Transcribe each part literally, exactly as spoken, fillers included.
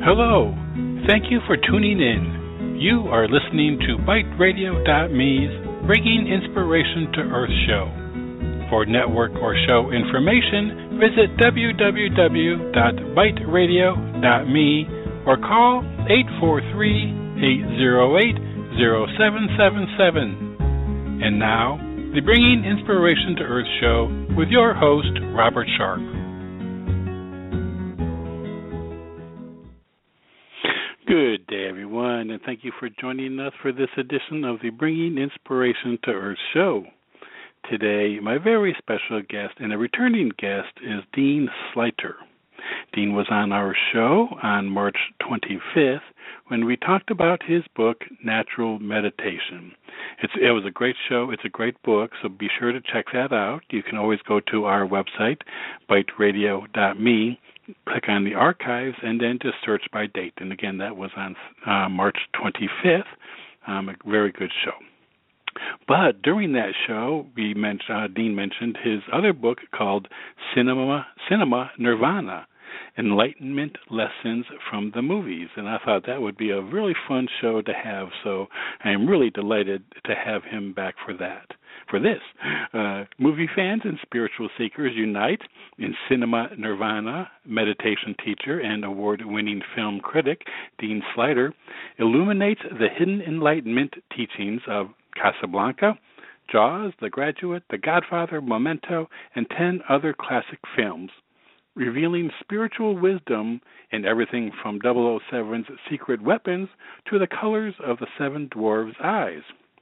Hello. Thank you for tuning in. You are listening to Byte Radio dot me's Bringing Inspiration to Earth show. For network or show information, visit w w w dot byte radio dot me or call eight four three, eight zero eight, zero seven seven seven. And now, the Bringing Inspiration to Earth show with your host, Robert Sharp. Good day, everyone, and thank you for joining us for this edition of the Bringing Inspiration to Earth show. Today, my very special guest and a returning guest is Dean Sluyter. Dean was on our show on March twenty-fifth when we talked about his book, Natural Meditation. It's, it was a great show. It's a great book, so be sure to check that out. You can always go to our website, byte radio dot me, click on the archives, and then just search by date. And again, that was on uh, March twenty-fifth, um, a very good show. But during that show, we mentioned, uh, Dean mentioned his other book called Cinema, Cinema Nirvana, Enlightenment Lessons from the Movies. And I thought that would be a really fun show to have, so I am really delighted to have him back for that. For this, uh, movie fans and spiritual seekers unite in Cinema Nirvana. Meditation teacher and award-winning film critic Dean Sluyter illuminates the hidden enlightenment teachings of Casablanca, Jaws, The Graduate, The Godfather, Memento, and ten other classic films, revealing spiritual wisdom in everything from double oh seven's secret weapons to the colors of the Seven Dwarfs' eyes.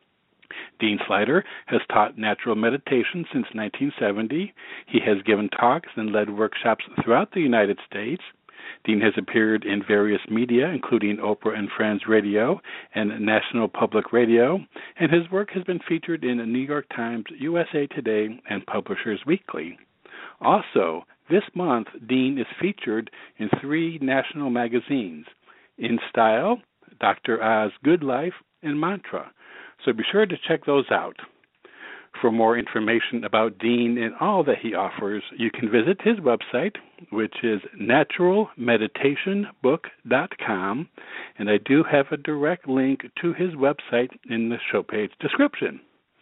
Dean Sluyter has taught natural meditation since nineteen seventy. He has given talks and led workshops throughout the United States. Dean has appeared in various media, including Oprah and Friends Radio and National Public Radio, and his work has been featured in the New York Times, U S A Today, and Publishers Weekly. Also, this month, Dean is featured in three national magazines, In Style, Doctor Oz Good Life, and Mantra. So be sure to check those out. For more information about Dean and all that he offers, you can visit his website, which is natural meditation book dot com, and I do have a direct link to his website in the show page description.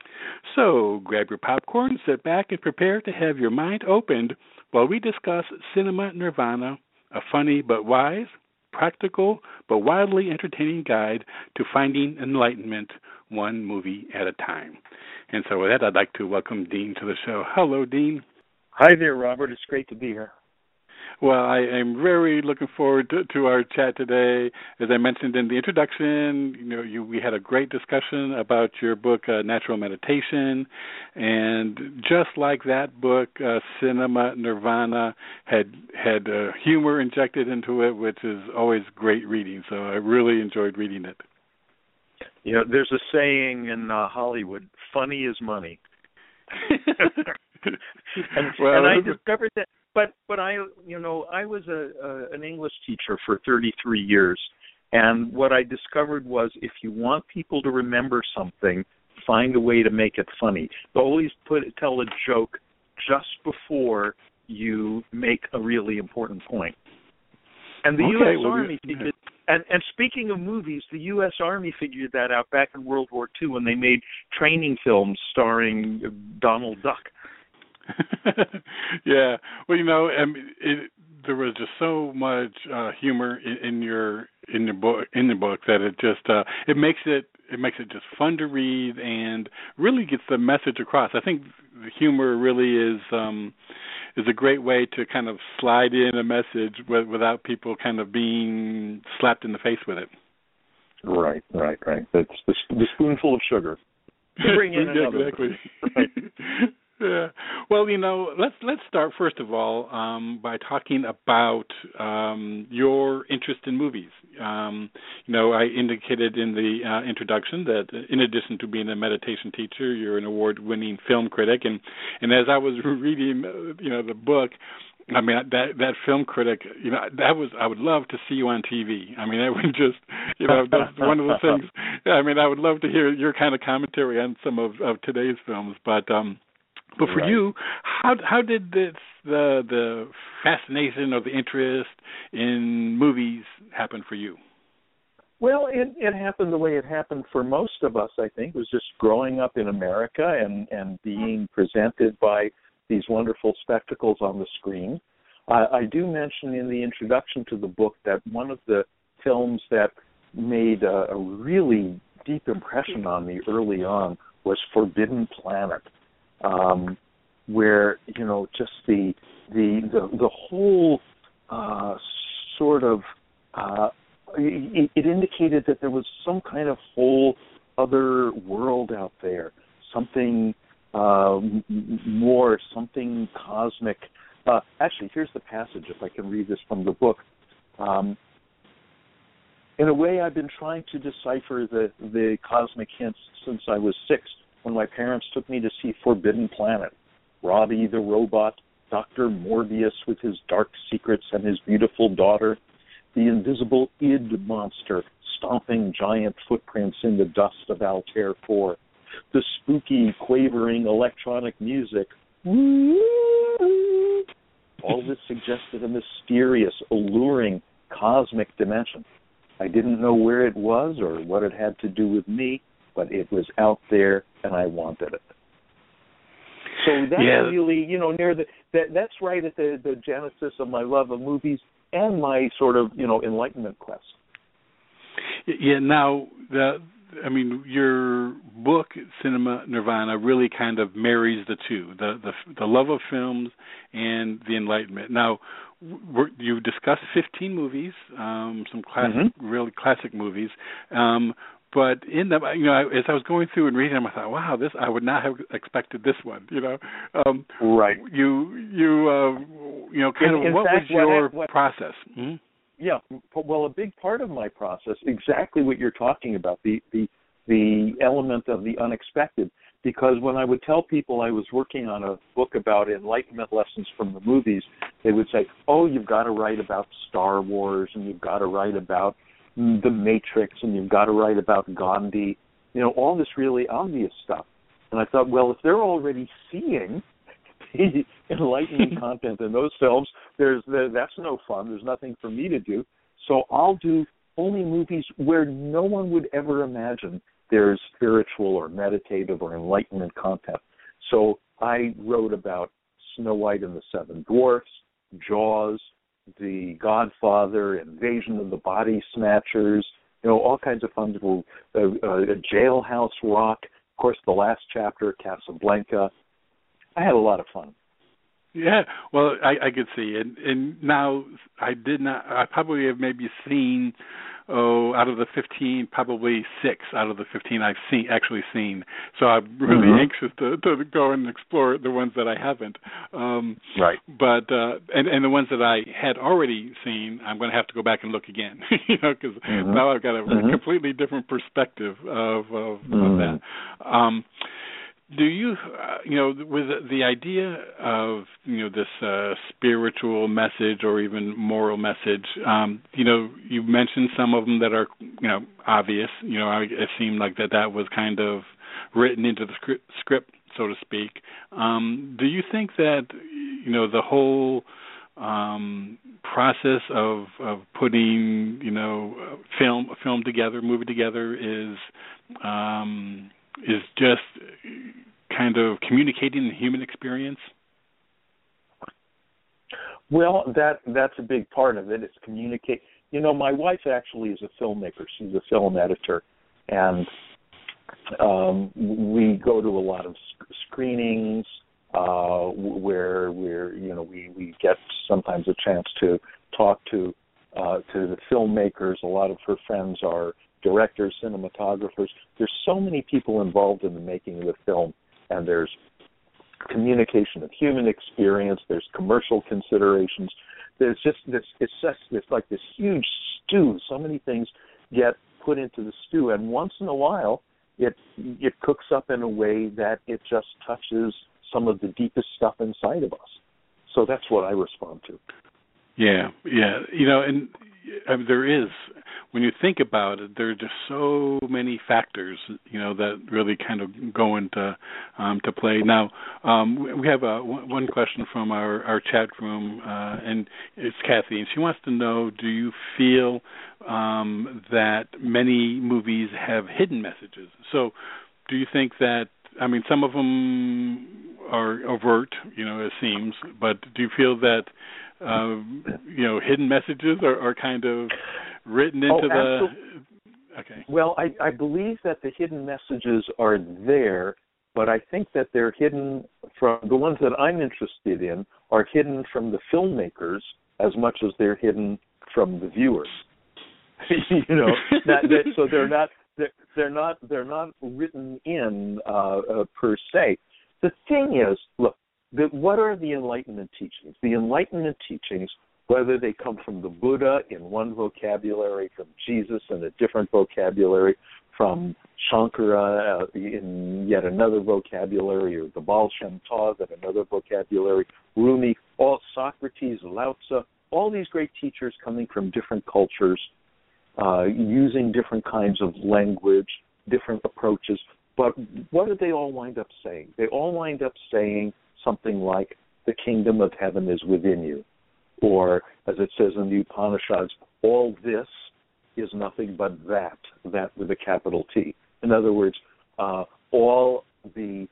So grab your popcorn, sit back, and prepare to have your mind opened while we discuss Cinema Nirvana, a funny but wise, practical but wildly entertaining guide to finding enlightenment one movie at a time. And so with that, I'd like to welcome Dean to the show. Hello, Dean. Hi there, Robert. It's great to be here. Well, I am very looking forward to, to our chat today. As I mentioned in the introduction, you know, you, we had a great discussion about your book, uh, Natural Meditation, and just like that book, uh, Cinema Nirvana had had uh, humor injected into it, which is always great reading. So I really enjoyed reading it. You know, there's a saying in uh, Hollywood: "Funny is money." and, well, and I discovered that. But but I you know I was a, a an English teacher for thirty-three years, and what I discovered was if you want people to remember something, find a way to make it funny. Always put tell a joke just before you make a really important point. And the okay, U S well, Army yeah. figured, and and speaking of movies, the U S Army figured that out back in World War Two when they made training films starring Donald Duck. Yeah, well, you know, um, it, there was just so much uh, humor in, in your in the book in the book that it just uh, it makes it it makes it just fun to read and really gets the message across. I think the humor really is um, is a great way to kind of slide in a message w- without people kind of being slapped in the face with it. Right, right, right. That's the, the spoonful of sugar. Bring in yeah, another. exactly. Right. Yeah. Well, you know, let's let's start first of all um, by talking about um, your interest in movies. Um, you know, I indicated in the uh, introduction that in addition to being a meditation teacher, you're an award-winning film critic, and, and as I was reading, uh, you know, the book, I mean, that that film critic, you know, that was, I would love to see you on T V. I mean, that would just, you know, that's one of the things. I mean, I would love to hear your kind of commentary on some of, of today's films, but. Um, But for right. you, how how did this the the fascination or the interest in movies happen for you? Well, it, it happened the way it happened for most of us, I think. It was just growing up in America and, and being presented by these wonderful spectacles on the screen. Uh, I do mention in the introduction to the book that one of the films that made a, a really deep impression on me early on was Forbidden Planet, um, where, you know, just the the the, the whole uh, sort of uh, It, it indicated that there was some kind of whole other world out there, something uh, more, something cosmic. Uh, actually, here's the passage, if I can read this from the book. Um, in a way, I've been trying to decipher the, the cosmic hints since I was six, when my parents took me to see Forbidden Planet. Robbie the robot, Doctor Morbius with his dark secrets and his beautiful daughter, the invisible id monster stomping giant footprints in the dust of Altair four, the spooky, quavering electronic music. All this suggested a mysterious, alluring, cosmic dimension. I didn't know where it was or what it had to do with me, but it was out there and I wanted it. So that's yeah. really, you know, near the that that's right at the, the genesis of my love of movies and my sort of, you know, enlightenment quest. Yeah, now, the, I mean, your book, Cinema Nirvana, really kind of marries the two, the the, the love of films and the enlightenment. Now, we're, you discussed fifteen movies, um, some classic, mm-hmm. really classic movies, um, but in them, you know, as I was going through and reading them, I thought, wow, this I would not have expected this one. You know, um, right? You you uh, you know, kind in, of in what fact, was your what, what, process? Mm-hmm. Yeah, well, a big part of my process, exactly what you're talking about, the the the element of the unexpected. Because when I would tell people I was working on a book about enlightenment lessons from the movies, they would say, "Oh, you've got to write about Star Wars, and you've got to write about The Matrix, and you've got to write about Gandhi, you know, all this really obvious stuff." And I thought, well, if they're already seeing the enlightening content in those films, there's that's no fun. There's nothing for me to do. So I'll do only movies where no one would ever imagine there's spiritual or meditative or enlightenment content. So I wrote about Snow White and the Seven Dwarfs, Jaws, The Godfather, Invasion of the Body Snatchers, you know, all kinds of fun little, uh, uh, Jailhouse Rock, of course, the last chapter, Casablanca. I had a lot of fun. Yeah, well, I, I could see it. And now I did not, I probably have maybe seen, oh, out of the fifteen, probably six out of the fifteen I've seen, actually seen. So I'm really mm-hmm. anxious to, to go and explore the ones that I haven't. Um, right. But, uh, and, and the ones that I had already seen, I'm going to have to go back and look again, you know, because mm-hmm. now I've got a, mm-hmm. a completely different perspective of, of, mm-hmm. of that. Um, Do you, uh, you know, with the idea of, you know, this uh, spiritual message or even moral message, um, you know, you mentioned some of them that are, you know, obvious. You know, I, it seemed like that that was kind of written into the script, script so to speak. Um, do you think that, you know, the whole um, process of, of putting, you know, film film together, movie together is um, is just kind of communicating the human experience? Well, that that's a big part of it. It's communicate. You know, my wife actually is a filmmaker. She's a film editor, and um, we go to a lot of sc- screenings uh, where we're, you know, we, we get sometimes a chance to talk to uh, to the filmmakers. A lot of her friends are directors, cinematographers. There's so many people involved in the making of the film, and there's communication of human experience, there's commercial considerations. There's just this, it's just it's like this huge stew. So many things get put into the stew, and once in a while, it it cooks up in a way that it just touches some of the deepest stuff inside of us. So that's what I respond to. Yeah, yeah. You know, and I mean, there is, when you think about it, there are just so many factors, you know, that really kind of go into um, to play. Now, um, we have a, one question from our, our chat room, uh, and it's Kathy, and she wants to know, do you feel um, that many movies have hidden messages? So do you think that, I mean, some of them are overt, you know, it seems, but do you feel that, uh, you know, hidden messages are, are kind of written into oh, the... Okay. Well, I, I believe that the hidden messages are there, but I think that they're hidden from, the ones that I'm interested in are hidden from the filmmakers as much as they're hidden from the viewers. you know, that, that, so they're not they're, they're not they're not written in uh, uh, per se. The thing is, look, the, what are the Enlightenment teachings? The Enlightenment teachings, whether they come from the Buddha in one vocabulary, from Jesus in a different vocabulary, from Shankara uh, in yet another vocabulary, or the Baal Shem Tov in another vocabulary, Rumi, all Socrates, Lao Tzu, all these great teachers coming from different cultures, uh, using different kinds of language, different approaches. But what do they all wind up saying? They all wind up saying something like, the kingdom of heaven is within you. Or, as it says in the Upanishads, all this is nothing but that, that with a capital T. In other words, uh, all the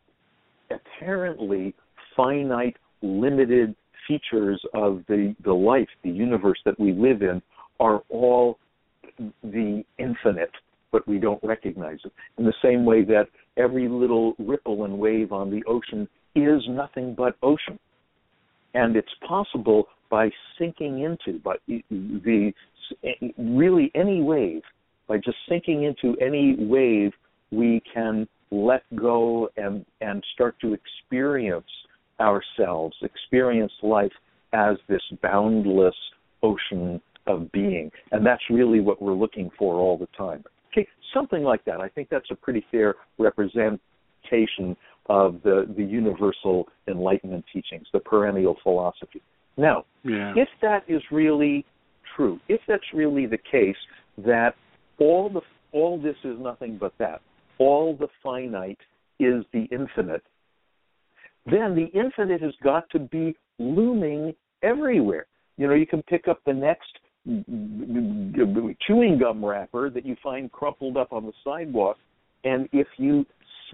apparently finite, limited features of the, the life, the universe that we live in, are all the infinite, but we don't recognize it. In the same way that every little ripple and wave on the ocean is nothing but ocean. And it's possible by sinking into by the really any wave, by just sinking into any wave, we can let go and, and start to experience ourselves, experience life as this boundless ocean of being. And that's really what we're looking for all the time. Okay, something like that. I think that's a pretty fair representation of the, the universal Enlightenment teachings, the perennial philosophy. Now, yeah. if that is really true, if that's really the case, that all the all this is nothing but that, all the finite is the infinite, then the infinite has got to be looming everywhere. You know, you can pick up the next chewing gum wrapper that you find crumpled up on the sidewalk, and if you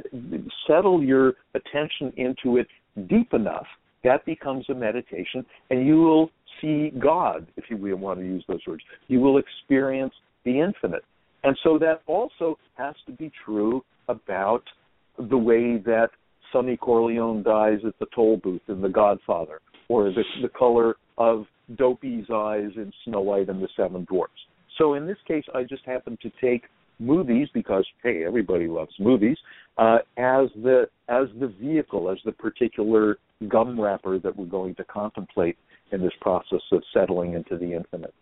settle your attention into it deep enough, that becomes a meditation, and you will see God, if you want to use those words. You will experience the infinite. And so that also has to be true about the way that Sonny Corleone dies at the toll booth in The Godfather, or the, the color of Dopey's eyes in Snow White and the Seven Dwarfs. So in this case, I just happen to take movies, because, hey, everybody loves movies, uh, as the as the vehicle, as the particular gum wrapper that we're going to contemplate in this process of settling into the infinite.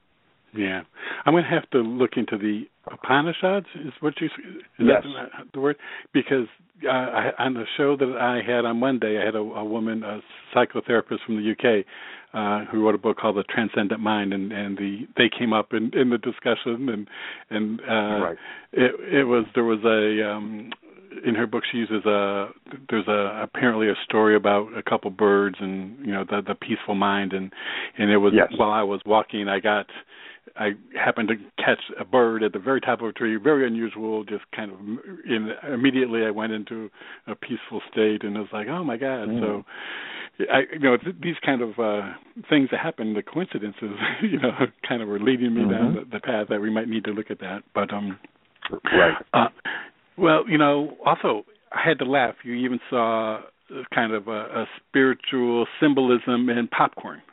Yeah. I'm going to have to look into the Upanishads, is what you, is yes. that the word? Because uh, I, on the show that I had on Monday, I had a, a woman, a psychotherapist from the U K, uh, who wrote a book called The Transcendent Mind, and, and the they came up in, in the discussion, and and uh, right. it, it was there was a um, in her book she uses a there's a apparently a story about a couple birds and you know the the peaceful mind, and and it was yes. while I was walking I got. I happened to catch a bird at the very top of a tree, very unusual, just kind of in, immediately I went into a peaceful state, and it was like, oh, my God. Mm. So, I, you know, th- these kind of uh, things that happen, the coincidences, you know, kind of were leading me mm-hmm. down the, the path that we might need to look at that. But, um, right. Uh, well, you know, also, I had to laugh. You even saw kind of a, a spiritual symbolism in popcorn.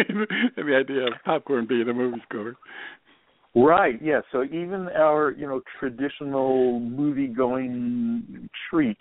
The idea of popcorn being a movie score. Right, yeah. So even our, you know, traditional movie-going treat,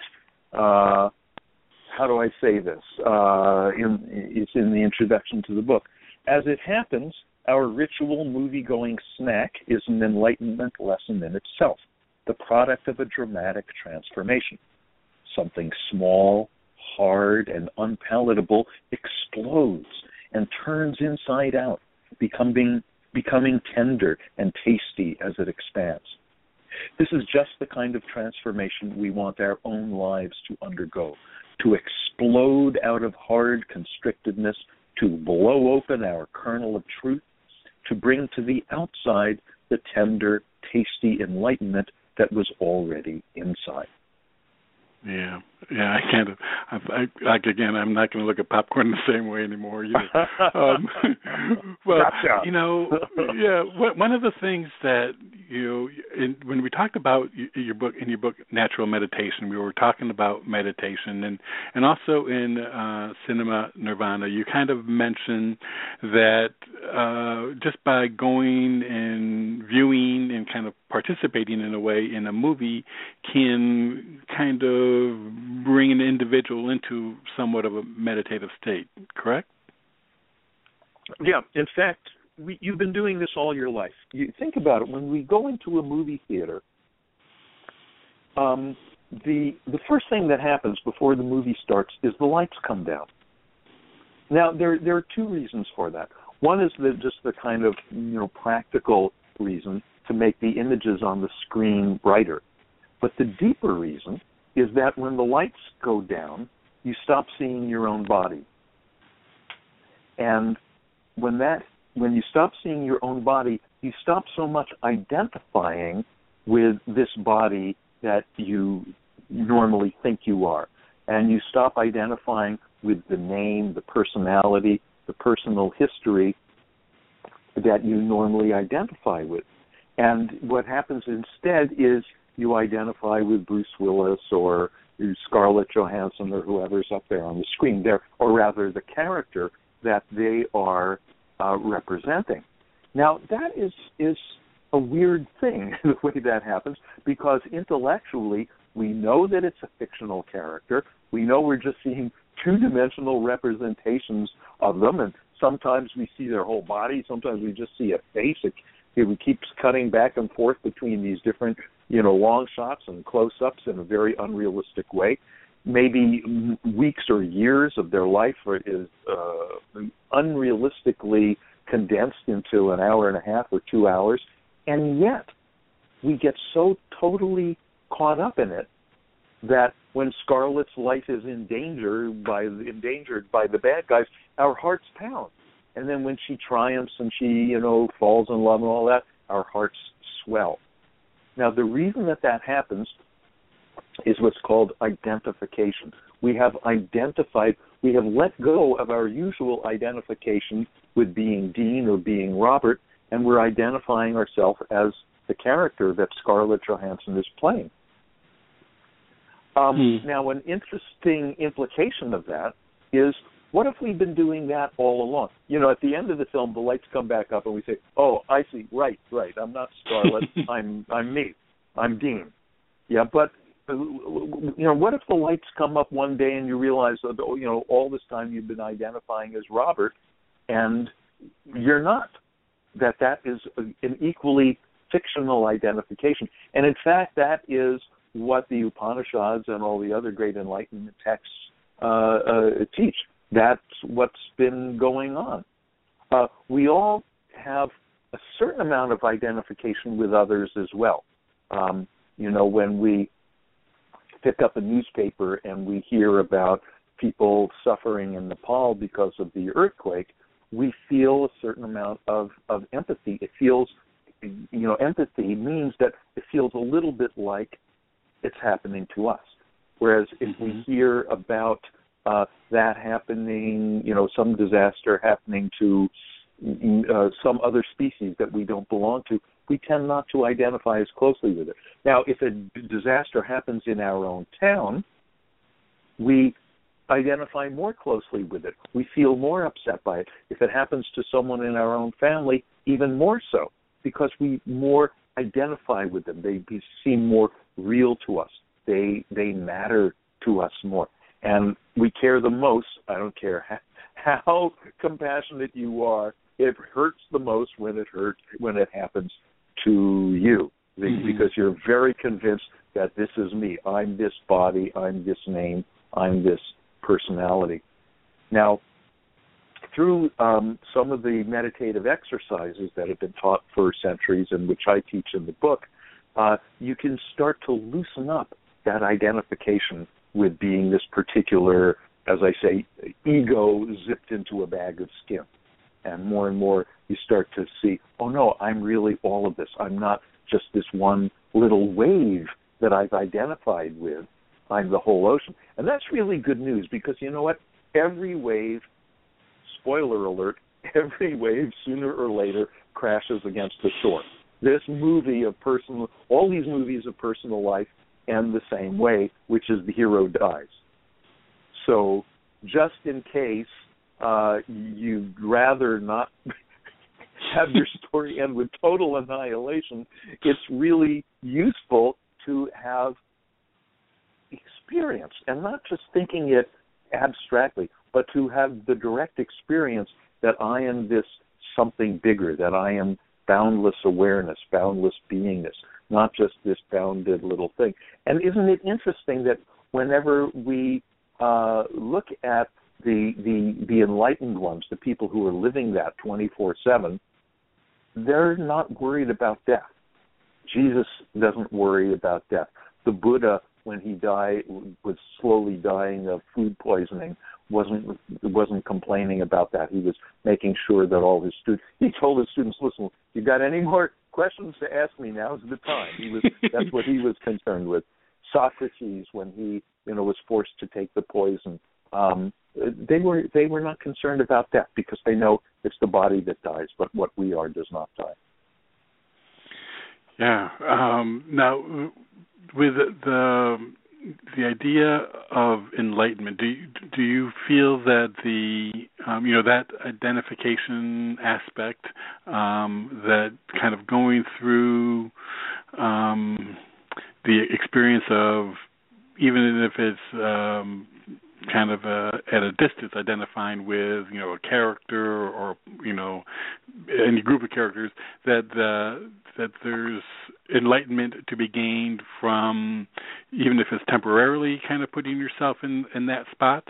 uh, how do I say this? Uh, in, it's in the introduction to the book. As it happens, our ritual movie-going snack is an enlightenment lesson in itself, the product of a dramatic transformation. Something small, hard, and unpalatable explodes and turns inside out, becoming becoming tender and tasty as it expands. This is just the kind of transformation we want our own lives to undergo, to explode out of hard constrictedness, to blow open our kernel of truth, to bring to the outside the tender, tasty enlightenment that was already inside. Yeah, yeah, I can't. I, I, like again, I'm not going to look at popcorn the same way anymore either. Um, well, gotcha. you know, yeah. One of the things that you, in, when we talked about your book, in your book, Natural Meditation, we were talking about meditation, and and also in uh, Cinema Nirvana, you kind of mentioned that uh, just by going and viewing and kind of participating in a way in a movie can kind of bring an individual into somewhat of a meditative state, correct? Yeah. In fact, we, you've been doing this all your life. You think about it. When we go into a movie theater, um, the the first thing that happens before the movie starts is the lights come down. Now, there there are two reasons for that. One is the, just the kind of you know practical reason to make the images on the screen brighter. But the deeper reason is that when the lights go down, you stop seeing your own body. And when that, when you stop seeing your own body, you stop so much identifying with this body that you normally think you are. And you stop identifying with the name, the personality, the personal history that you normally identify with. And what happens instead is you identify with Bruce Willis or Scarlett Johansson or whoever's up there on the screen, there, or rather the character that they are uh, representing. Now, that is is a weird thing, the way that happens, because intellectually we know that it's a fictional character. We know we're just seeing two-dimensional representations of them, and sometimes we see their whole body, sometimes we just see a face. It, it keeps cutting back and forth between these different you know, long shots and close-ups in a very unrealistic way. Maybe weeks or years of their life is uh, unrealistically condensed into an hour and a half or two hours, and yet we get so totally caught up in it that when Scarlett's life is in danger by, endangered by the bad guys, our hearts pound. And then when she triumphs and she, you know, falls in love and all that, our hearts swell. Now, the reason that that happens is what's called identification. We have identified, we have let go of our usual identification with being Dean or being Robert, and we're identifying ourselves as the character that Scarlett Johansson is playing. Um, hmm. Now, an interesting implication of that is, what if we've been doing that all along? You know, at the end of the film, the lights come back up and we say, oh, I see, right, right, I'm not Scarlett, I'm I'm me, I'm Dean. Yeah, but, you know, what if the lights come up one day and you realize, that, you know, all this time you've been identifying as Robert and you're not, that that is an equally fictional identification. And in fact, that is what the Upanishads and all the other great Enlightenment texts uh, uh, teach. That's what's been going on. Uh, we all have a certain amount of identification with others as well. Um, you know, when we pick up a newspaper and we hear about people suffering in Nepal because of the earthquake, we feel a certain amount of, of empathy. It feels, you know, empathy means that it feels a little bit like it's happening to us. Whereas if mm-hmm. we hear about uh, that happening, you know, some disaster happening to uh, some other species that we don't belong to, we tend not to identify as closely with it. Now, if a disaster happens in our own town, we identify more closely with it. We feel more upset by it. If it happens to someone in our own family, even more so, because we more identify with them. They seem more real to us. They they matter to us more. And we care the most. I don't care how, how compassionate you are. It hurts the most when it hurts when it happens to you, mm-hmm. because you're very convinced that this is me. I'm this body. I'm this name. I'm this personality. Now, through um, some of the meditative exercises that have been taught for centuries and which I teach in the book, uh, you can start to loosen up that identification with being this particular, as I say, ego zipped into a bag of skin. And more and more you start to see, oh no, I'm really all of this. I'm not just this one little wave that I've identified with. I'm the whole ocean. And that's really good news because you know what? Every wave, spoiler alert, every wave sooner or later crashes against the shore. This movie of personal, all these movies of personal life end the same way, which is the hero dies. So just in case uh, you'd rather not have your story end with total annihilation, it's really useful to have experience and not just thinking it abstractly, but to have the direct experience that I am this something bigger, that I am boundless awareness, boundless beingness, not just this bounded little thing. And isn't it interesting that whenever we uh, look at the, the the enlightened ones, the people who are living that twenty-four seven, they're not worried about death. Jesus doesn't worry about death. The Buddha, when he died, was slowly dying of food poisoning, wasn't wasn't complaining about that. He was making sure that all his students, he told his students, listen, you got any more questions to ask me, now's the time. He was that's what he was concerned with. Socrates, when he you know was forced to take the poison, um, they were they were not concerned about death because they know it's the body that dies, but what we are does not die. Yeah. Um, now, with the the idea of enlightenment, do you, do you feel that the um, you know that identification aspect, um, that kind of going through um, the experience of, even if it's um, kind of a, at a distance, identifying with you know a character or you know any group of characters, that uh, that there's enlightenment to be gained from, even if it's temporarily, kind of putting yourself in, in that spot?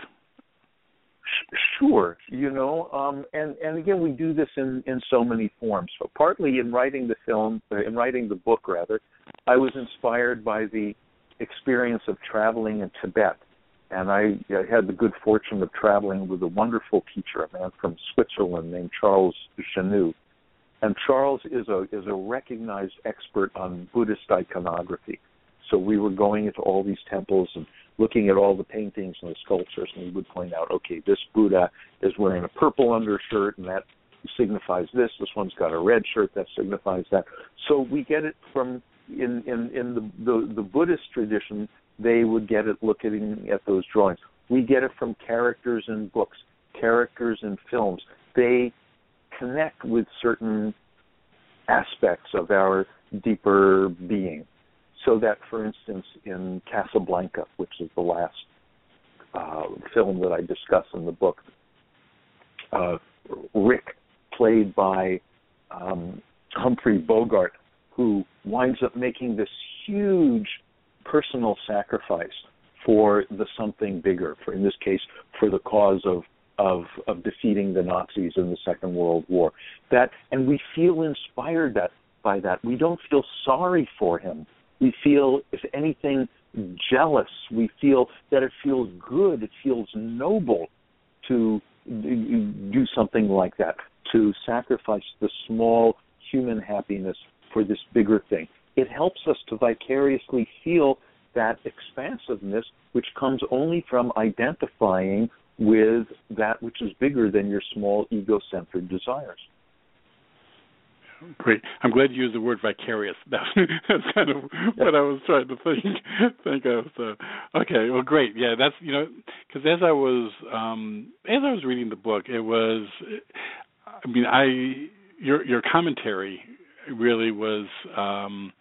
Sure, you know, um, and, and again, we do this in, in so many forms. So partly in writing the film, in writing the book, rather, I was inspired by the experience of traveling in Tibet. And I, I had the good fortune of traveling with a wonderful teacher, a man from Switzerland named Charles Chenu. And Charles is a is a recognized expert on Buddhist iconography. So we were going into all these temples and looking at all the paintings and the sculptures, and he would point out, okay, this Buddha is wearing a purple undershirt, and that signifies this. This one's got a red shirt, that signifies that. So we get it from, in, in, in the, the, the Buddhist tradition, they would get it looking at those drawings. We get it from characters in books, characters in films. They connect with certain aspects of our deeper being. So that, for instance, in Casablanca, which is the last uh, film that I discuss in the book, uh, Rick, played by um, Humphrey Bogart, who winds up making this huge personal sacrifice for the something bigger, for in this case, for the cause of Of, of defeating the Nazis in the Second World War. That, and we feel inspired that, by that. We don't feel sorry for him. We feel, if anything, jealous. We feel that it feels good. It feels noble to do something like that, to sacrifice the small human happiness for this bigger thing. It helps us to vicariously feel that expansiveness, which comes only from identifying with that which is bigger than your small ego-centered desires. Great. I'm glad you used the word vicarious. That's kind of what I was trying to think think of. So, okay, well, great. Yeah, that's, you know, because as I was um, as I was reading the book, it was, I mean, I your your commentary really was. Um,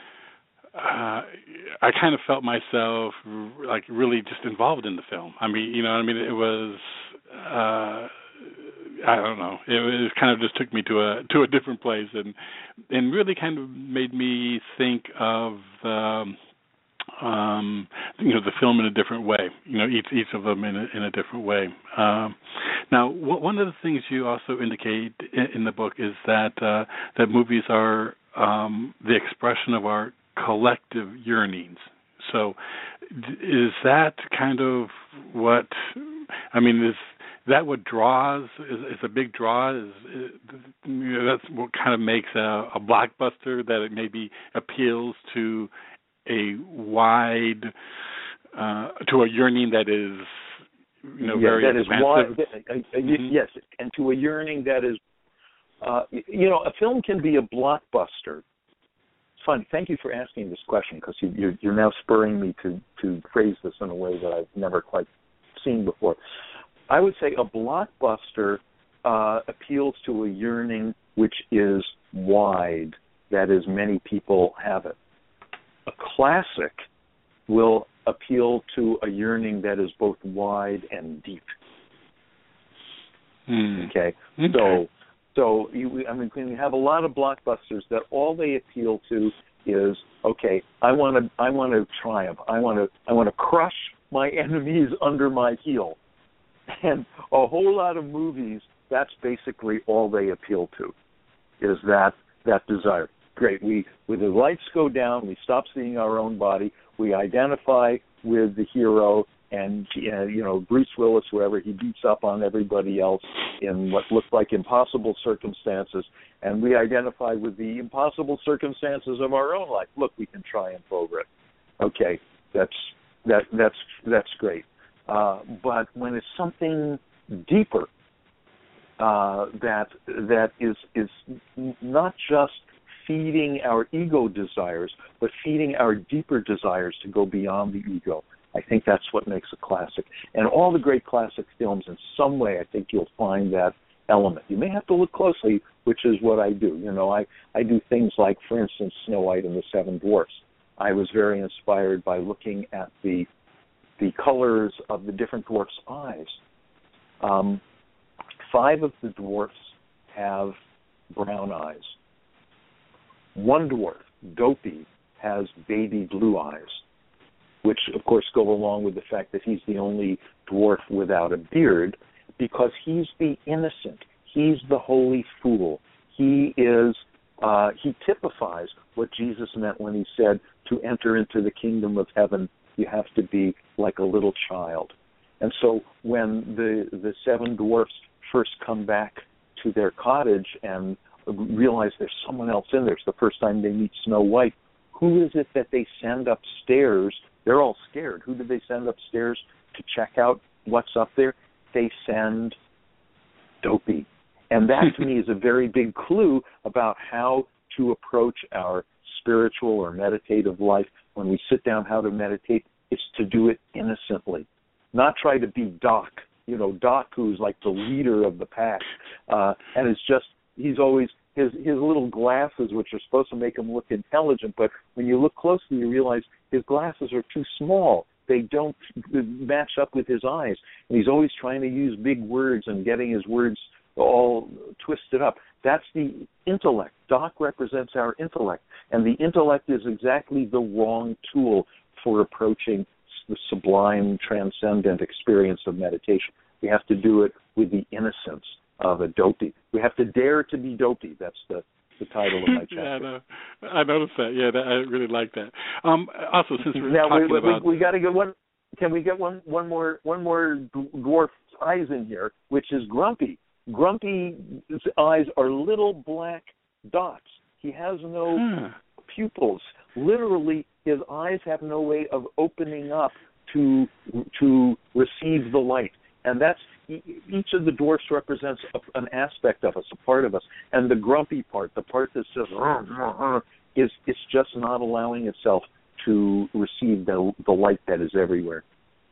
Uh, I kind of felt myself like really just involved in the film. I mean, you know, I mean, it was, uh, I don't know, it was kind of just took me to a to a different place, and and really kind of made me think of um, um, you know, the film in a different way. You know, each each of them in a, in a different way. Um, now, w- one of the things you also indicate in, in the book is that uh, that movies are um, the expression of our collective yearnings. So, d- is that kind of what? I mean, is that what draws? Is, is a big draw? Is, is you know, that's what kind of makes a, a blockbuster, that it maybe appeals to a wide, uh, to a yearning that is, you know, yeah, very that is expensive. wide, uh, uh, mm-hmm. Yes, and to a yearning that is, uh, you know, a film can be a blockbuster. It's fun. Thank you for asking this question, because you, you're, you're now spurring me to, to phrase this in a way that I've never quite seen before. I would say a blockbuster uh, appeals to a yearning which is wide, that is, many people have it. A classic will appeal to a yearning that is both wide and deep. Mm. Okay? okay, so so you, I mean, when you have a lot of blockbusters that all they appeal to is, okay, I want to I want to triumph, I want to I want to crush my enemies under my heel, and a whole lot of movies, that's basically all they appeal to, is that that desire. Great. We, when the lights go down, we stop seeing our own body. We identify with the hero, and uh, you know, Bruce Willis, wherever he beats up on everybody else in what look like impossible circumstances, and we identify with the impossible circumstances of our own life. Look, we can triumph over it. Okay, that's that that's that's great. Uh, but when it's something deeper, uh, that that is is not just feeding our ego desires, but feeding our deeper desires to go beyond the ego. I think that's what makes a classic. And all the great classic films, in some way, I think you'll find that element. You may have to look closely, which is what I do. You know, I, I do things like, for instance, Snow White and the Seven Dwarfs. I was very inspired by looking at the the colors of the different dwarfs' eyes. Um, five of the dwarfs have brown eyes. One dwarf, Dopey, has baby blue eyes, which, of course, go along with the fact that he's the only dwarf without a beard, because he's the innocent. He's the holy fool. He is. Uh, he typifies what Jesus meant when he said, to enter into the kingdom of heaven, you have to be like a little child. And so when the the seven dwarfs first come back to their cottage and realize there's someone else in there, it's the first time they meet Snow White, who is it that they send upstairs? They're all scared. Who do they send upstairs to check out what's up there? They send Dopey. And that, to me, is a very big clue about how to approach our spiritual or meditative life. When we sit down, how to meditate, it's to do it innocently. Not try to be Doc, you know, Doc, who's like the leader of the pack. Uh, and it's just, he's always, his his little glasses, which are supposed to make him look intelligent, but when you look closely, you realize his glasses are too small. They don't match up with his eyes. And he's always trying to use big words and getting his words all twisted up. That's the intellect. Doc represents our intellect. And the intellect is exactly the wrong tool for approaching the sublime, transcendent experience of meditation. We have to do it with the innocence of a Dopey. We have to dare to be Dopey. That's the, the title of my chapter. yeah, I know. I noticed that. Yeah, that, I really like that. Um, also, since we're now, talking we, we, about, we, we got to get one. Can we get one one more one more dwarf eyes in here, which is Grumpy. Grumpy's eyes are little black dots. He has no huh. pupils. Literally, his eyes have no way of opening up to to receive the light. And that's, each of the dwarfs represents a, an aspect of us, a part of us. And the grumpy part, the part that's just, is it's just not allowing itself to receive the, the light that is everywhere.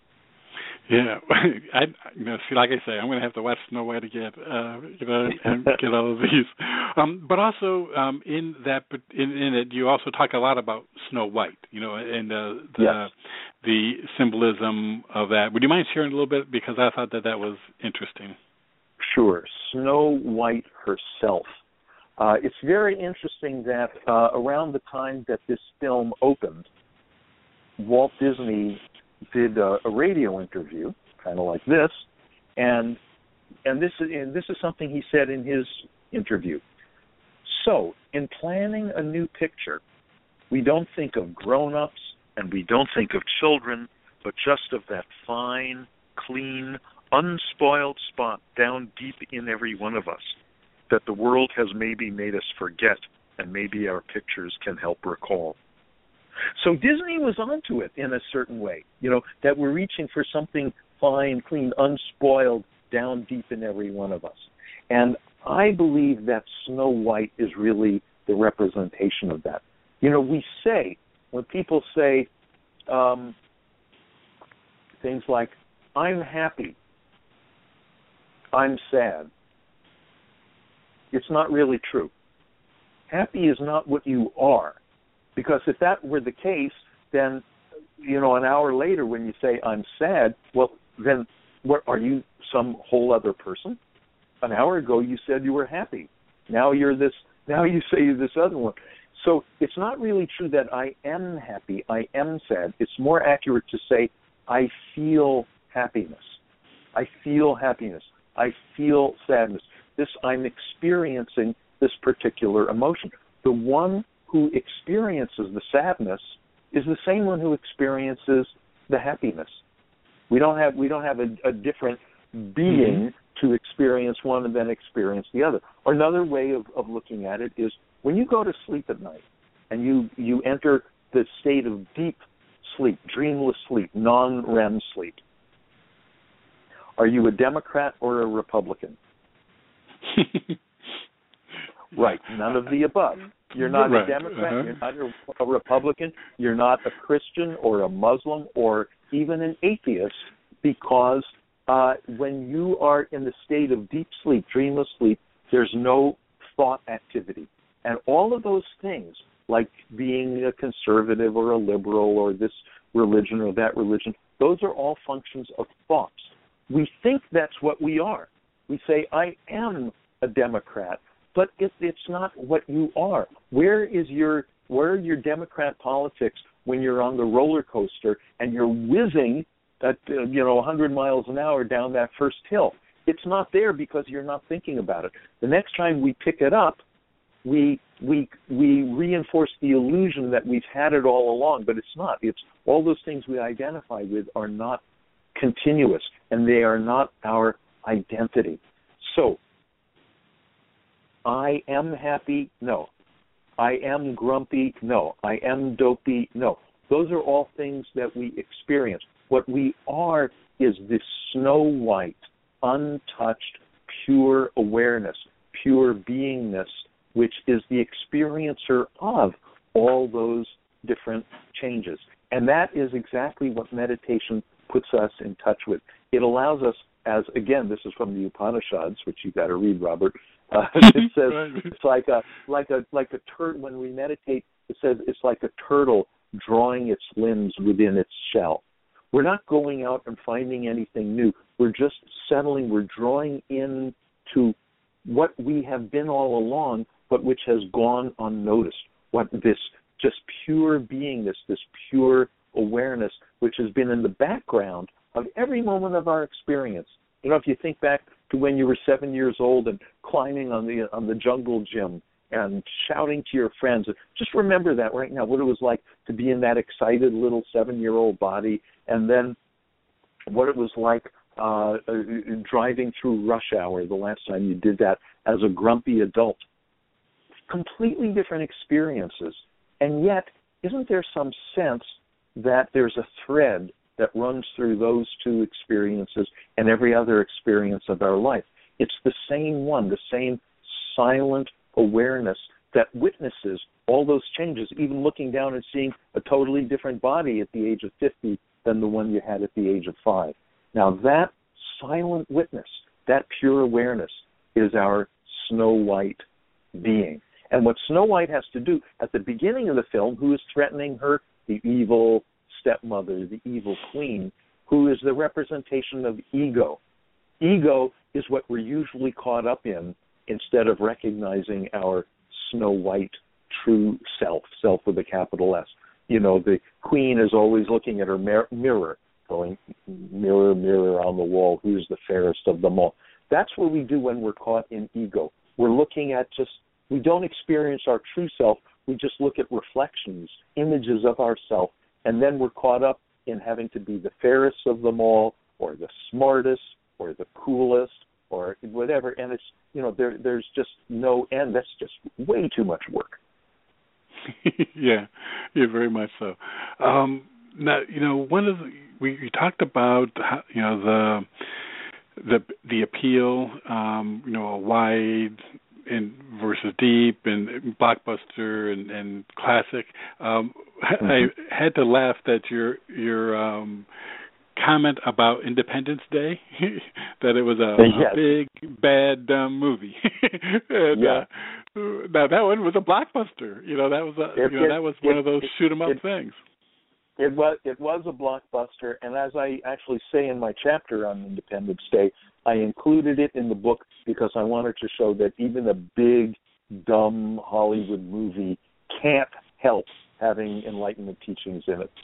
Yeah, I, you know, see, like I say, I'm going to have to watch Snow White again, uh, you know, and get all of these. Um, but also, um, in that, in, in it, you also talk a lot about Snow White, you know, and uh, the yes. the symbolism of that. Would you mind sharing a little bit, because I thought that that was interesting. Sure, Snow White herself. Uh, it's very interesting that uh, around the time that this film opened, Walt Disney did a, a radio interview, kind of like this, and and this is and this is something he said in his interview. So, in planning a new picture, we don't think of grown-ups and we don't think of children, but just of that fine, clean, unspoiled spot down deep in every one of us that the world has maybe made us forget, and maybe our pictures can help recall. So Disney was onto it in a certain way, you know, that we're reaching for something fine, clean, unspoiled, down deep in every one of us. And I believe that Snow White is really the representation of that. You know, we say, when people say um, things like, I'm happy, I'm sad, it's not really true. Happy is not what you are. Because if that were the case, then, you know, an hour later when you say, I'm sad, well, then what, are you some whole other person? An hour ago you said you were happy. Now you're this, now you say you're this other one. So it's not really true that I am happy, I am sad. It's more accurate to say, I feel happiness. I feel happiness. I feel sadness. This, I'm experiencing this particular emotion. The one who experiences the sadness is the same one who experiences the happiness. We don't have we don't have a, a different being mm-hmm. to experience one and then experience the other. Or another way of, of looking at it is when you go to sleep at night and you, you enter the state of deep sleep, dreamless sleep, non-R E M sleep, are you a Democrat or a Republican? Right, none of the above. You're not right. a Democrat, uh-huh. you're not a, a Republican, you're not a Christian or a Muslim or even an atheist, because uh, when you are in the state of deep sleep, dreamless sleep, there's no thought activity. And all of those things, like being a conservative or a liberal or this religion or that religion, those are all functions of thoughts. We think that's what we are. We say, I am a Democrat. But it, it's not what you are. Where is your where are your Democrat politics when you're on the roller coaster and you're whizzing at uh, you know one hundred miles an hour down that first hill? It's not there because you're not thinking about it. The next time we pick it up, we we we reinforce the illusion that we've had it all along, but it's not. It's all those things we identify with are not continuous, and they are not our identity. So, I am happy? No. I am grumpy? No. I am dopey? No. Those are all things that we experience. What we are is this Snow White, untouched, pure awareness, pure beingness, which is the experiencer of all those different changes. And that is exactly what meditation puts us in touch with. It allows us, as again, this is from the Upanishads, which you got to read, Robert. Uh, it says it's like a like a like a turtle. When we meditate, it says it's like a turtle drawing its limbs within its shell. We're not going out and finding anything new. We're just settling. We're drawing into what we have been all along, but which has gone unnoticed. What this just pure beingness, this pure awareness, which has been in the background of every moment of our experience. You know, if you think back to when you were seven years old and climbing on the on the jungle gym and shouting to your friends, just remember that right now, what it was like to be in that excited little seven-year-old body, and then what it was like uh, driving through rush hour the last time you did that as a grumpy adult. Completely different experiences. And yet, isn't there some sense that there's a thread that runs through those two experiences and every other experience of our life? It's the same one, the same silent awareness that witnesses all those changes, even looking down and seeing a totally different body at the age of fifty than the one you had at the age of five. Now that silent witness, that pure awareness, is our Snow White being. And what Snow White has to do at the beginning of the film, who is threatening her, the evil stepmother, the evil queen, who is the representation of ego. Ego is what we're usually caught up in instead of recognizing our Snow White true self, self with a capital S. you know, the queen is always looking at her mir- mirror, going, mirror, mirror on the wall, who's the fairest of them all. That's what we do when we're caught in ego. We're looking at just, we don't experience our true self. We just look at reflections, images of ourself, and then we're caught up in having to be the fairest of them all, or the smartest, or the coolest, or whatever. And it's, you know, there there's just no end. That's just way too much work. yeah, yeah, very much so. Um, now, you know, one of the, we, we talked about, how, you know, the the the appeal, um, you know, a wide and versus deep and blockbuster and, and classic. Um, mm-hmm. I had to laugh at your your um, comment about Independence Day, that it was a, yes. a big bad dumb movie. and, yeah. Uh, now that one was a blockbuster. You know, that was a, it, you know it, that was it, one of those it, shoot 'em up it, things. It was it was a blockbuster, and as I actually say in my chapter on Independence Day, I included it in the book because I wanted to show that even a big, dumb Hollywood movie can't help having Enlightenment teachings in it.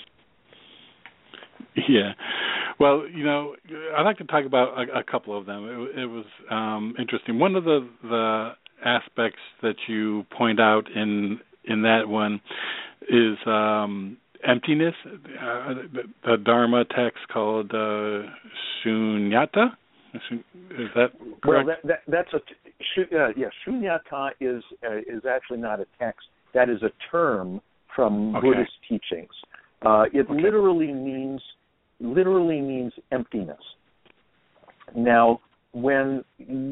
Yeah. Well, you know, I'd like to talk about a, a couple of them. It, it was um, interesting. One of the, the aspects that you point out in in that one is um, emptiness. Uh, the, the Dharma text called uh, Shunyata. Is that correct? Well, that, that, that's a uh, yeah. Shunyata is uh, is actually not a text. That is a term from okay. Buddhist teachings. Uh, it okay. literally means literally means emptiness. Now, when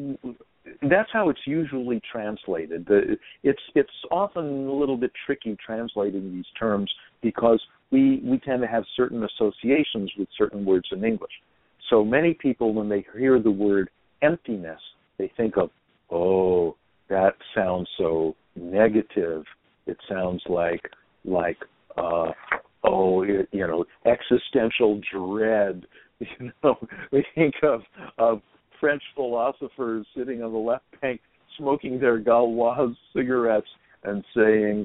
that's how it's usually translated. The, it's it's often a little bit tricky translating these terms because we we tend to have certain associations with certain words in English. So many people, when they hear the word emptiness, they think of, oh, that sounds so negative. It sounds like like uh, oh, it, you know, existential dread. You know, we think of of French philosophers sitting on the left bank smoking their Gauloise cigarettes and saying,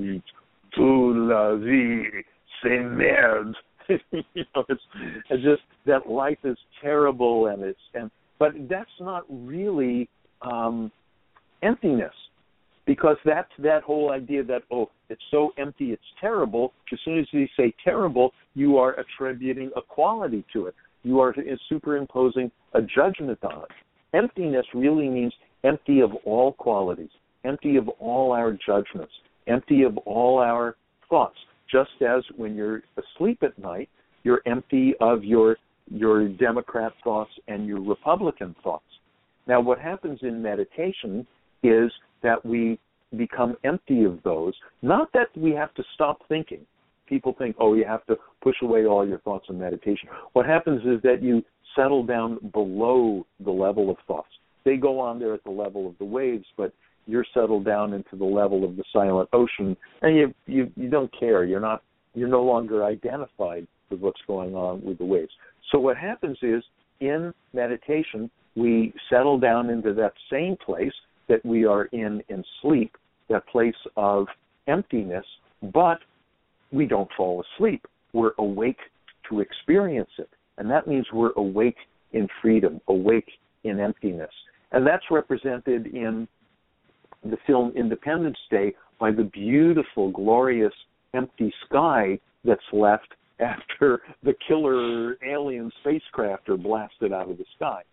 "Toute la vie, c'est merde." You know, it's, it's just that life is terrible, and it's and but that's not really um, emptiness, because that's that whole idea that, oh, it's so empty, it's terrible. As soon as you say terrible, you are attributing a quality to it. You are superimposing a judgment on it. Emptiness really means empty of all qualities, empty of all our judgments, empty of all our thoughts. Just as when you're asleep at night, you're empty of your your Democrat thoughts and your Republican thoughts. Now, what happens in meditation is that we become empty of those. Not that we have to stop thinking. People think, oh, you have to push away all your thoughts in meditation. What happens is that you settle down below the level of thoughts. They go on there at the level of the waves, but you're settled down into the level of the silent ocean, and you you you don't care. You're not you're no longer identified with what's going on with the waves. So what happens is, in meditation, we settle down into that same place that we are in in sleep, that place of emptiness, but we don't fall asleep. We're awake to experience it, and that means we're awake in freedom, awake in emptiness, and that's represented in the film Independence Day by the beautiful, glorious, empty sky that's left after the killer alien spacecraft are blasted out of the sky.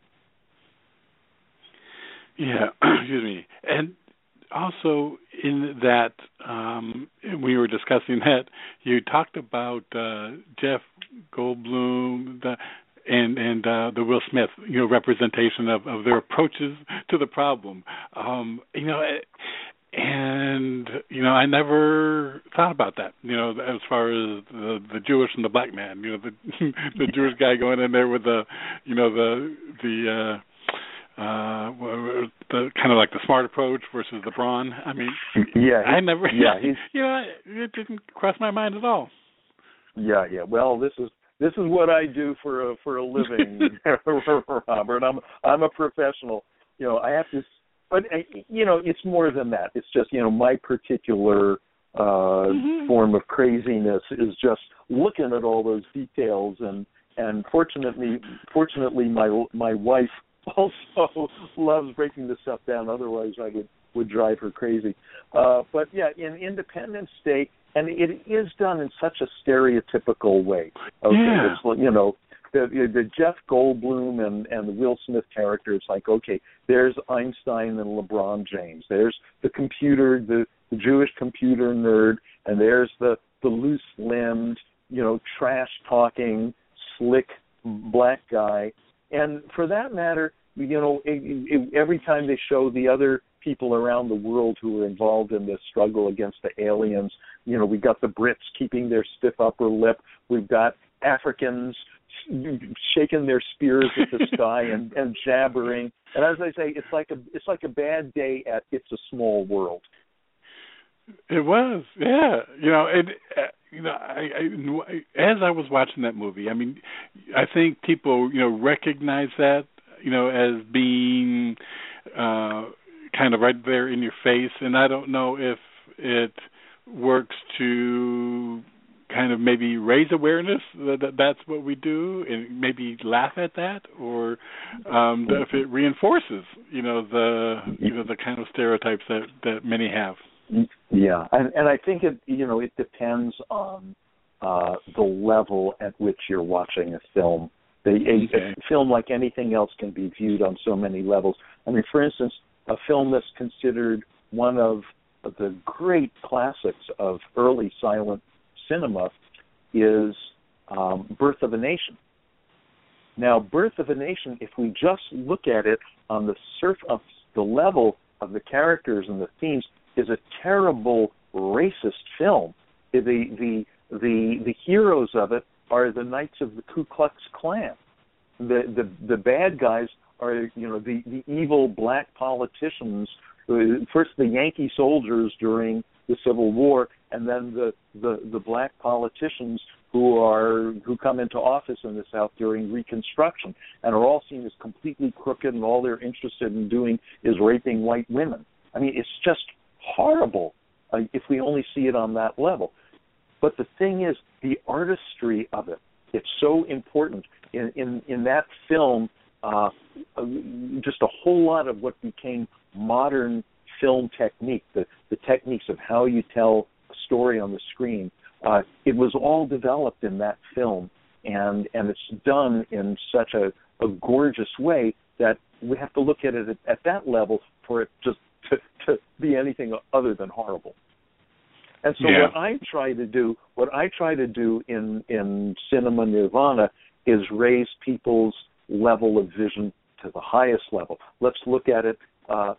Yeah, excuse me. And also in that, um, we were discussing that, you talked about uh, Jeff Goldblum, the and and uh, the Will Smith, you know, representation of, of their approaches to the problem. Um, you know, and you know, I never thought about that. You know, as far as the, the Jewish and the black man. You know, the the Jewish guy going in there with the, you know, the the. Uh, Uh, the kind of like the smart approach versus the brawn. I mean, yeah, I never, yeah, he's, you know, it didn't cross my mind at all. Yeah, yeah. Well, this is this is what I do for a for a living, Robert. I'm I'm a professional. You know, I have to, but you know, it's more than that. It's just, you know, my particular uh, mm-hmm. form of craziness is just looking at all those details. And and fortunately, fortunately, my my wife also loves breaking this stuff down. Otherwise, I would would drive her crazy. Uh, but yeah, in Independence Day, and it is done in such a stereotypical way. Okay, yeah. It's, you know. The, the Jeff Goldblum and, and the Will Smith character, it's like, okay, there's Einstein and LeBron James. There's the computer, the, the Jewish computer nerd, and there's the, the loose-limbed, you know, trash-talking, slick black guy. And for that matter, you know, it, it, every time they show the other people around the world who are involved in this struggle against the aliens, you know, we got the Brits keeping their stiff upper lip. We've got Africans shaking their spears at the sky and, and jabbering. And as I say, it's like a it's like a bad day at It's a Small World. It was, yeah. You know, and uh, you know, I, I, as I was watching that movie, I mean, I think people, you know, recognize that, you know, as being uh, kind of right there in your face, and I don't know if it works to kind of maybe raise awareness that that's what we do, and maybe laugh at that, or um, if it reinforces, you know, the you know the kind of stereotypes that, that many have. Yeah, and, and I think it you know it depends on uh, the level at which you're watching a film. The, a, okay. a film, like anything else, can be viewed on so many levels. I mean, for instance, a film that's considered one of the great classics of early silent cinema is um, Birth of a Nation. Now, Birth of a Nation, if we just look at it on the surf of the level of the characters and the themes, is a terrible racist film. The the the the heroes of it are the Knights of the Ku Klux Klan. The the the bad guys are, you know, the, the evil black politicians. First the Yankee soldiers during the Civil War, and then the, the, the black politicians who are who come into office in the South during Reconstruction, and are all seen as completely crooked, and all they're interested in doing is raping white women. I mean, it's just horrible uh, if we only see it on that level. But the thing is, the artistry of it, it's so important. In, in, in that film, uh, just a whole lot of what became modern film technique, the, the techniques of how you tell a story on the screen, uh, it was all developed in that film, and and it's done in such a, a gorgeous way that we have to look at it at, at that level for it just to, to be anything other than horrible. And so yeah. what I try to do, what I try to do in, in Cinema Nirvana is raise people's level of vision to the highest level. Let's look at it uh,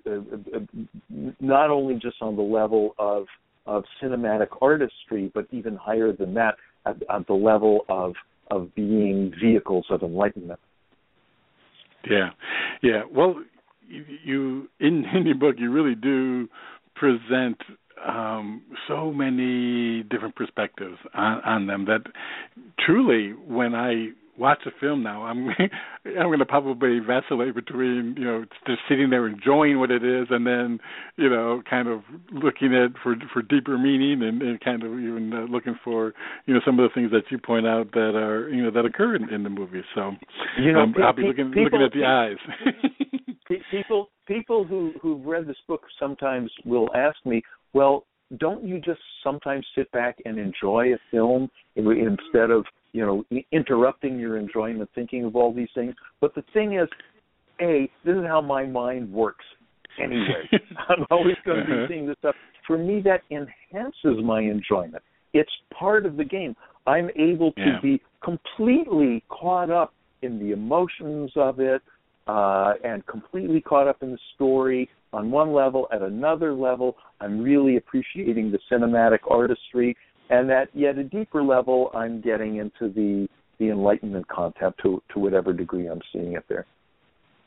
not only just on the level of of cinematic artistry, but even higher than that, at, at the level of of being vehicles of enlightenment. Yeah, yeah. Well, you, you in, in your book, you really do present um, so many different perspectives on, on them that truly, when I watch a film now, I'm I'm going to probably vacillate between, you know, just sitting there enjoying what it is, and then, you know, kind of looking at for for deeper meaning, and, and kind of even uh, looking for, you know, some of the things that you point out that are, you know, that occur in, in the movie. So, you know, um, pe- I'll be pe- looking people, looking at the eyes. people people who who've read this book sometimes will ask me, well, don't you just sometimes sit back and enjoy a film instead of, you know, interrupting your enjoyment thinking of all these things? But the thing is, A, this is how my mind works anyway. I'm always going to be uh-huh. seeing this stuff. For me, that enhances my enjoyment. It's part of the game. I'm able to yeah. be completely caught up in the emotions of it, uh, and completely caught up in the story on one level. At another level, I'm really appreciating the cinematic artistry. And at yet a deeper level, I'm getting into the, the enlightenment content to, to whatever degree I'm seeing it there.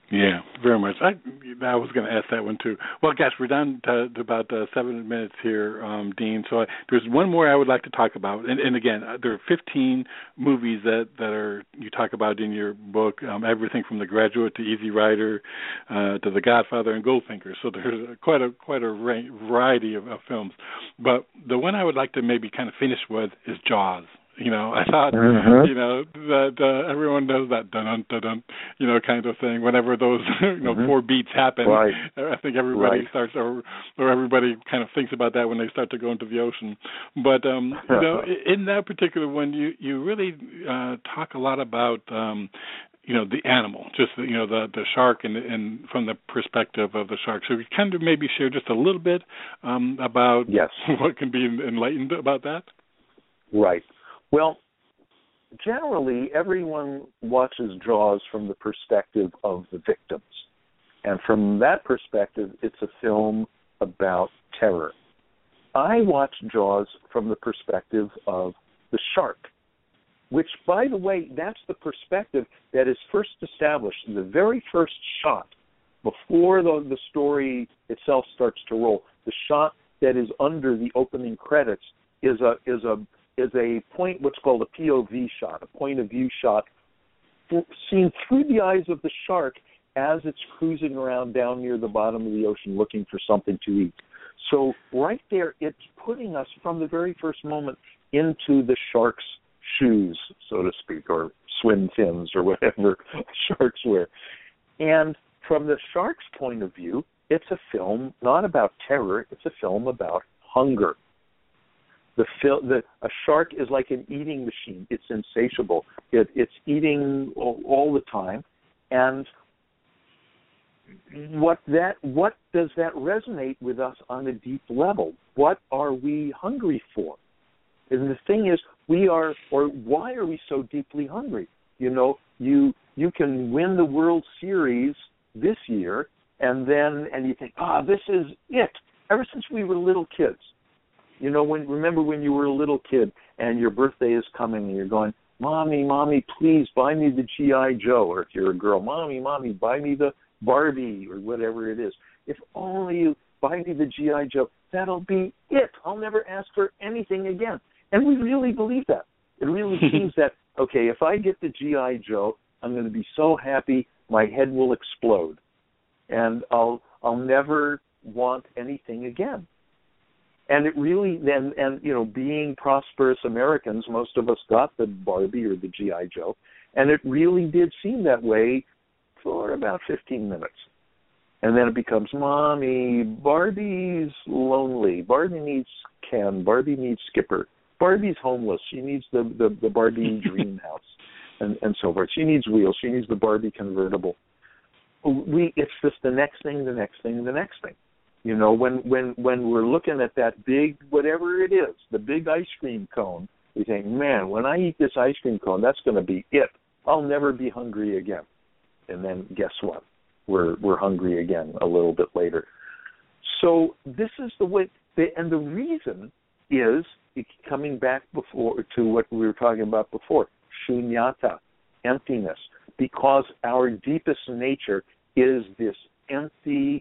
Yeah, very much. I I was going to ask that one too. Well, gosh, we're down to, to about uh, seven minutes here, um, Dean. So I, there's one more I would like to talk about, and, and again, uh, there are fifteen movies that, that are you talk about in your book. Um, everything from The Graduate to Easy Rider uh, to The Godfather and Goldfinger. So there's a, quite a quite a variety of, of films. But the one I would like to maybe kind of finish with is Jaws. You know, I thought, mm-hmm. you know, that uh, everyone does that dun dun dun, you know, kind of thing. Whenever those, you know, mm-hmm. four beats happen, right. I think everybody right. starts, or or everybody kind of thinks about that when they start to go into the ocean. But um, you know, in that particular one, you you really uh, talk a lot about. Um, you know, the animal, just, you know, the the shark and, and from the perspective of the shark. So we kind of maybe share just a little bit um, about yes. what can be enlightened about that. Right. Well, generally, everyone watches Jaws from the perspective of the victims. And from that perspective, it's a film about terror. I watch Jaws from the perspective of the shark, which, by the way, that's the perspective that is first established. The very first shot, before the, the story itself starts to roll, the shot that is under the opening credits is a is a is a point, what's called a P O V shot, a point of view shot, seen through the eyes of the shark as it's cruising around down near the bottom of the ocean looking for something to eat. So right there, it's putting us from the very first moment into the shark's shoes, so to speak, or swim fins or whatever sharks wear. And from the shark's point of view, it's a film not about terror, it's a film about hunger. The, fil- the a shark is like an eating machine. It's insatiable. It, it's eating all, all the time. And what that what does that resonate with us on a deep level? What are we hungry for? And the thing is, we are, or why are we so deeply hungry? You know, you you can win the World Series this year, and then and you think, ah, this is it. Ever since we were little kids. You know, when remember when you were a little kid and your birthday is coming and you're going, Mommy, Mommy, please buy me the G I Joe. Or if you're a girl, Mommy, Mommy, buy me the Barbie or whatever it is. If only you buy me the G I Joe, that'll be it. I'll never ask for anything again. And we really believe that. It really seems that, okay, if I get the G I Joe, I'm going to be so happy my head will explode. And I'll I'll never want anything again. And it really, then, and, you know, being prosperous Americans, most of us got the Barbie or the G I Joe, and it really did seem that way for about fifteen minutes. And then it becomes, Mommy, Barbie's lonely. Barbie needs Ken. Barbie needs Skipper. Barbie's homeless. She needs the, the, the Barbie dream house and, and so forth. She needs wheels. She needs the Barbie convertible. We, it's just the next thing, the next thing, the next thing. You know, when, when, when we're looking at that big, whatever it is, the big ice cream cone, we think, man, when I eat this ice cream cone, that's going to be it. I'll never be hungry again. And then guess what? We're we're hungry again a little bit later. So this is the way, and the reason is, coming back before to what we were talking about before, shunyata, emptiness, because our deepest nature is this empty,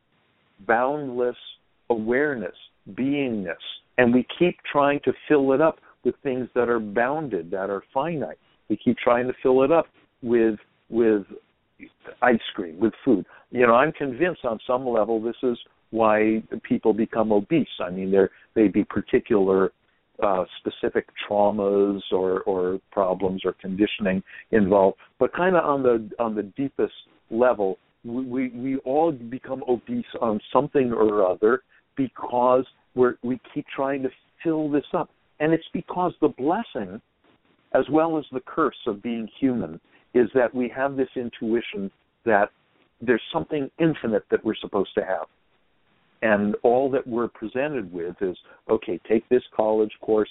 boundless awareness, beingness, and we keep trying to fill it up with things that are bounded, that are finite. We keep trying to fill it up with with ice cream, with food. You know, I'm convinced on some level this is why people become obese. I mean, there may be particular uh, specific traumas or, or problems or conditioning involved, but kind of on the on the deepest level, we we all become obese on something or other because we're we keep trying to fill this up. And it's because the blessing, as well as the curse of being human, is that we have this intuition that there's something infinite that we're supposed to have. And all that we're presented with is, okay, take this college course,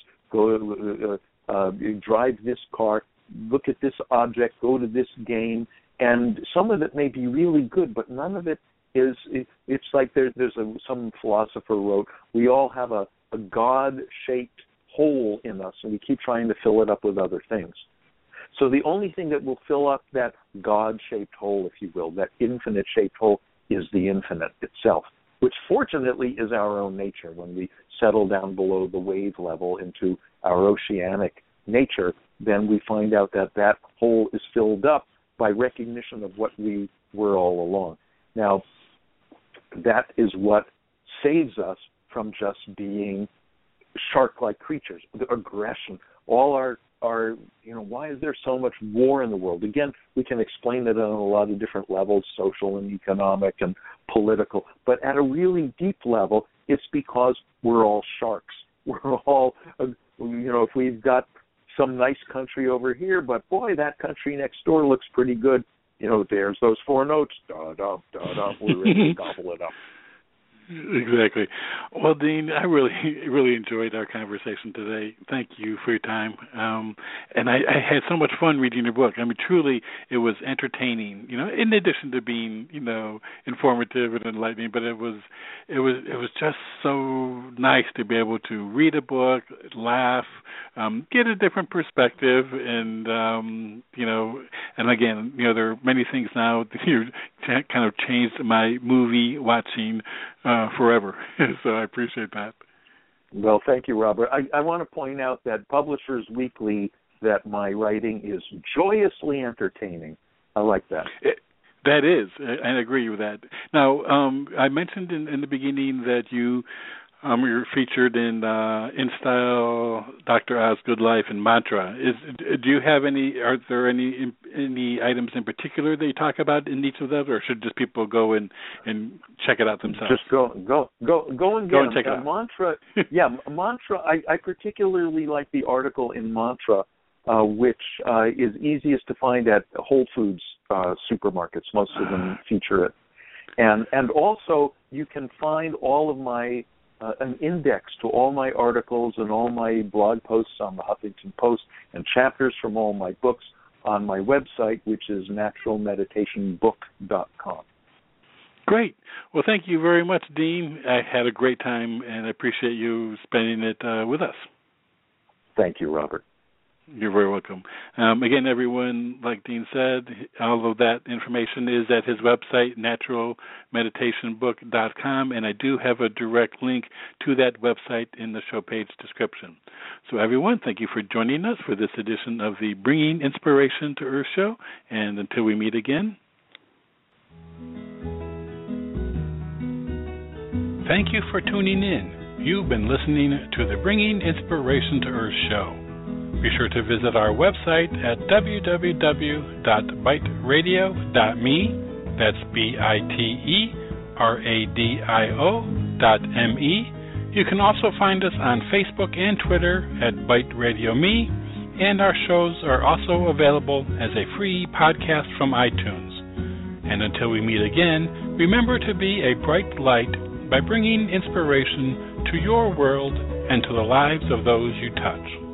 go uh, uh, drive this car, look at this object, go to this game. And some of it may be really good, but none of it is, it, it's like there, there's a, some philosopher wrote, we all have a, a God-shaped hole in us, and we keep trying to fill it up with other things. So the only thing that will fill up that God-shaped hole, if you will, that infinite-shaped hole, is the infinite itself, which fortunately is our own nature. When we settle down below the wave level into our oceanic nature, then we find out that that hole is filled up by recognition of what we were all along. Now, that is what saves us from just being shark-like creatures, the aggression, all our, our, you know, why is there so much war in the world? Again, we can explain it on a lot of different levels, social and economic and political, but at a really deep level, it's because we're all sharks. We're all, you know, if we've got some nice country over here, but boy, that country next door looks pretty good, you know, there's those four notes, da-da, da-da, we're ready to gobble it up. Exactly. Well, Dean, I really, really enjoyed our conversation today. Thank you for your time. Um, and I, I had so much fun reading your book. I mean, truly, it was entertaining. You know, in addition to being, you know, informative and enlightening, but it was, it was, it was just so nice to be able to read a book, laugh, um, get a different perspective, and um, you know, and again, you know, there are many things now that you kind of changed my movie watching. Uh, forever. So I appreciate that. Well, thank you, Robert. I, I want to point out that Publishers Weekly, that my writing is joyously entertaining. I like that. It, that is. I, I agree with that. Now, um, I mentioned in, in the beginning that you um, you're featured in uh, In Style, Doctor Oz, Good Life, and Mantra. Is do you have any? Are there any any items in particular that you talk about in each of them, or should just people go and, and check it out themselves? Just go go go go and get go and them. check it uh, out. Mantra. Yeah, Mantra. I, I particularly like the article in Mantra, uh, which uh, is easiest to find at Whole Foods uh, supermarkets. Most of them feature it, and and also you can find all of my. Uh, an index to all my articles and all my blog posts on the Huffington Post and chapters from all my books on my website, which is natural meditation book dot com. Great. Well, thank you very much, Dean. I had a great time, and I appreciate you spending it uh, with us. Thank you, Robert. You're very welcome. Um, again, everyone, like Dean said, all of that information is at his website, natural meditation book dot com, and I do have a direct link to that website in the show page description. So, everyone, thank you for joining us for this edition of the Bringing Inspiration to Earth show, and until we meet again, thank you for tuning in. You've been listening to the Bringing Inspiration to Earth show. Be sure to visit our website at w w w dot bite radio dot me, that's B I T E R A D I O dot M E. You can also find us on Facebook and Twitter at Bite Radio Me, and our shows are also available as a free podcast from iTunes. And until we meet again, remember to be a bright light by bringing inspiration to your world and to the lives of those you touch.